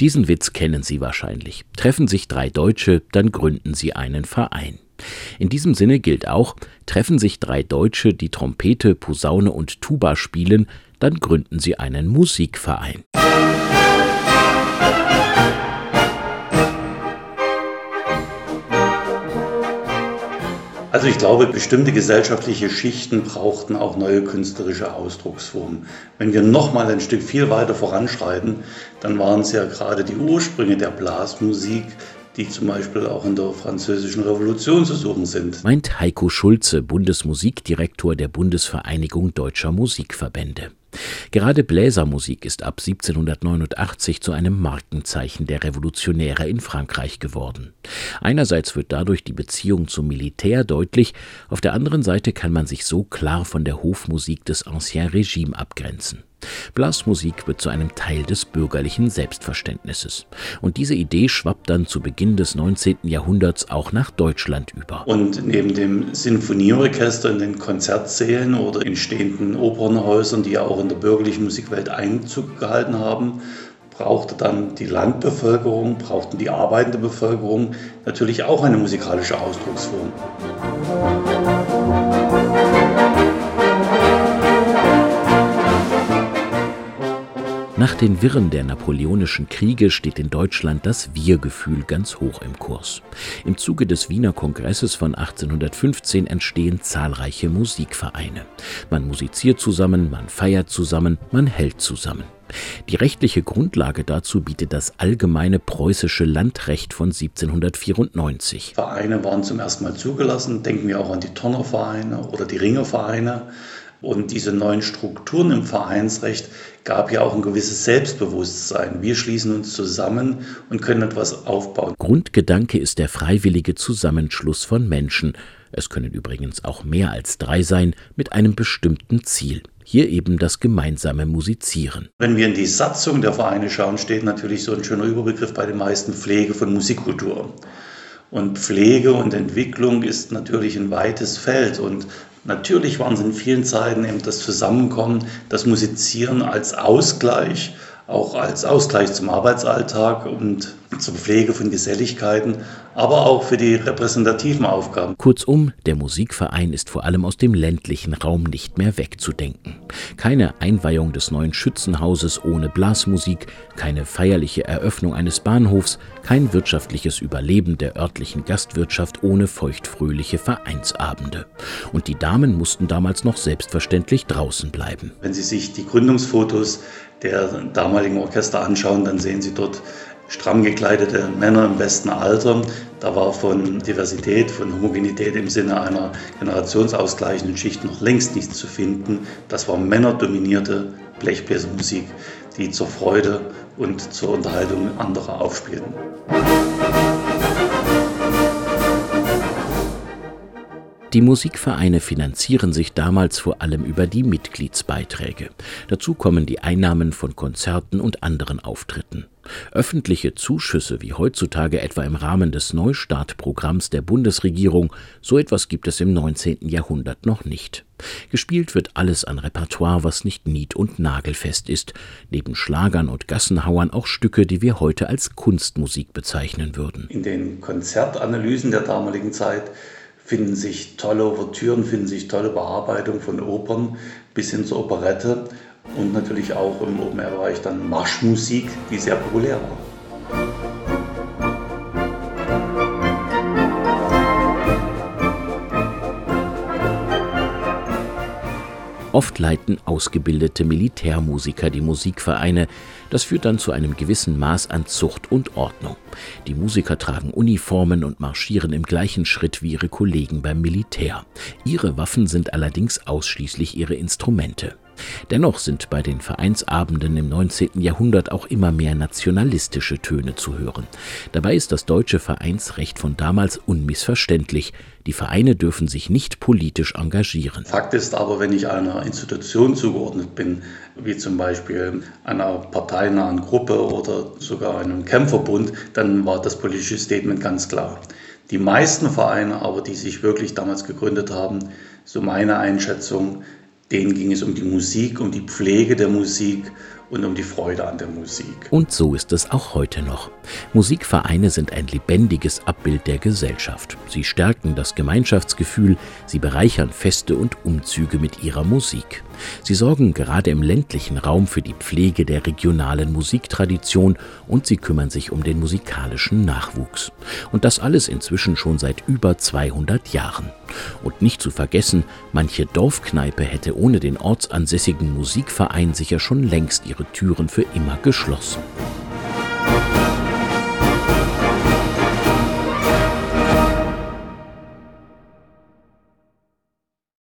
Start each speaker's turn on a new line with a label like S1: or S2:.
S1: Diesen Witz kennen Sie wahrscheinlich. Treffen sich drei Deutsche, dann gründen sie einen Verein. In diesem Sinne gilt auch, treffen sich drei Deutsche, die Trompete, Posaune und Tuba spielen, dann gründen sie einen Musikverein.
S2: Also ich glaube, bestimmte gesellschaftliche Schichten brauchten auch neue künstlerische Ausdrucksformen. Wenn wir nochmal ein Stück viel weiter voranschreiten, dann waren es ja gerade die Ursprünge der Blasmusik, die zum Beispiel auch in der Französischen Revolution zu suchen sind.
S1: Meint Heiko Schulze, Bundesmusikdirektor der Bundesvereinigung Deutscher Musikverbände. Gerade Bläsermusik ist ab 1789 zu einem Markenzeichen der Revolutionäre in Frankreich geworden. Einerseits wird dadurch die Beziehung zum Militär deutlich, auf der anderen Seite kann man sich so klar von der Hofmusik des Ancien Regime abgrenzen. Blasmusik wird zu einem Teil des bürgerlichen Selbstverständnisses. Und diese Idee schwappt dann zu Beginn des 19. Jahrhunderts auch nach Deutschland über.
S2: Und neben dem Sinfonieorchester in den Konzertsälen oder in stehenden Opernhäusern, die ja auch in der bürgerlichen Musikwelt Einzug gehalten haben, brauchte dann die Landbevölkerung, brauchten die arbeitende Bevölkerung natürlich auch eine musikalische Ausdrucksform.
S1: Nach den Wirren der napoleonischen Kriege steht in Deutschland das Wir-Gefühl ganz hoch im Kurs. Im Zuge des Wiener Kongresses von 1815 entstehen zahlreiche Musikvereine. Man musiziert zusammen, man feiert zusammen, man hält zusammen. Die rechtliche Grundlage dazu bietet das allgemeine preußische Landrecht von 1794.
S2: Vereine waren zum ersten Mal zugelassen, denken wir auch an die Turnervereine oder die Ringervereine. Und diese neuen Strukturen im Vereinsrecht gab ja auch ein gewisses Selbstbewusstsein. Wir schließen uns zusammen und können etwas aufbauen.
S1: Grundgedanke ist der freiwillige Zusammenschluss von Menschen. Es können übrigens auch mehr als drei sein, mit einem bestimmten Ziel. Hier eben das gemeinsame Musizieren.
S2: Wenn wir in die Satzung der Vereine schauen, steht natürlich so ein schöner Überbegriff bei den meisten: Pflege von Musikkultur. Und Pflege und Entwicklung ist natürlich ein weites Feld. Und natürlich waren es in vielen Zeiten eben das Zusammenkommen, das Musizieren als Ausgleich, auch als Ausgleich zum Arbeitsalltag und zur Pflege von Geselligkeiten, aber auch für die repräsentativen Aufgaben.
S1: Kurzum, der Musikverein ist vor allem aus dem ländlichen Raum nicht mehr wegzudenken. Keine Einweihung des neuen Schützenhauses ohne Blasmusik, keine feierliche Eröffnung eines Bahnhofs, kein wirtschaftliches Überleben der örtlichen Gastwirtschaft ohne feuchtfröhliche Vereinsabende. Und die Damen mussten damals noch selbstverständlich draußen bleiben.
S2: Wenn Sie sich die Gründungsfotos der damaligen Orchester anschauen, dann sehen Sie dort stramm gekleidete Männer im besten Alter. Da war von Diversität, von Homogenität im Sinne einer generationsausgleichenden Schicht noch längst nichts zu finden. Das war männerdominierte Blechbläsermusik, die zur Freude und zur Unterhaltung anderer aufspielten.
S1: Die Musikvereine finanzieren sich damals vor allem über die Mitgliedsbeiträge. Dazu kommen die Einnahmen von Konzerten und anderen Auftritten. Öffentliche Zuschüsse wie heutzutage etwa im Rahmen des Neustartprogramms der Bundesregierung, so etwas gibt es im 19. Jahrhundert noch nicht. Gespielt wird alles an Repertoire, was nicht nied- und nagelfest ist. Neben Schlagern und Gassenhauern auch Stücke, die wir heute als Kunstmusik bezeichnen würden.
S2: In den Konzertanalysen der damaligen Zeit finden sich tolle Ouvertüren, finden sich tolle Bearbeitungen von Opern bis hin zur Operette und natürlich auch im Open-Air-Bereich dann Marschmusik, die sehr populär war.
S1: Oft leiten ausgebildete Militärmusiker die Musikvereine. Das führt dann zu einem gewissen Maß an Zucht und Ordnung. Die Musiker tragen Uniformen und marschieren im gleichen Schritt wie ihre Kollegen beim Militär. Ihre Waffen sind allerdings ausschließlich ihre Instrumente. Dennoch sind bei den Vereinsabenden im 19. Jahrhundert auch immer mehr nationalistische Töne zu hören. Dabei ist das deutsche Vereinsrecht von damals unmissverständlich. Die Vereine dürfen sich nicht politisch engagieren.
S2: Fakt ist aber, wenn ich einer Institution zugeordnet bin, wie zum Beispiel einer parteinahen Gruppe oder sogar einem Kämpferbund, dann war das politische Statement ganz klar. Die meisten Vereine aber, die sich wirklich damals gegründet haben, so meine Einschätzung, denen ging es um die Musik, um die Pflege der Musik und um die Freude an der Musik.
S1: Und so ist es auch heute noch. Musikvereine sind ein lebendiges Abbild der Gesellschaft. Sie stärken das Gemeinschaftsgefühl, sie bereichern Feste und Umzüge mit ihrer Musik. Sie sorgen gerade im ländlichen Raum für die Pflege der regionalen Musiktradition und sie kümmern sich um den musikalischen Nachwuchs. Und das alles inzwischen schon seit über 200 Jahren. Und nicht zu vergessen, manche Dorfkneipe hätte ohne den ortsansässigen Musikverein sicher schon längst ihre Türen für immer geschlossen.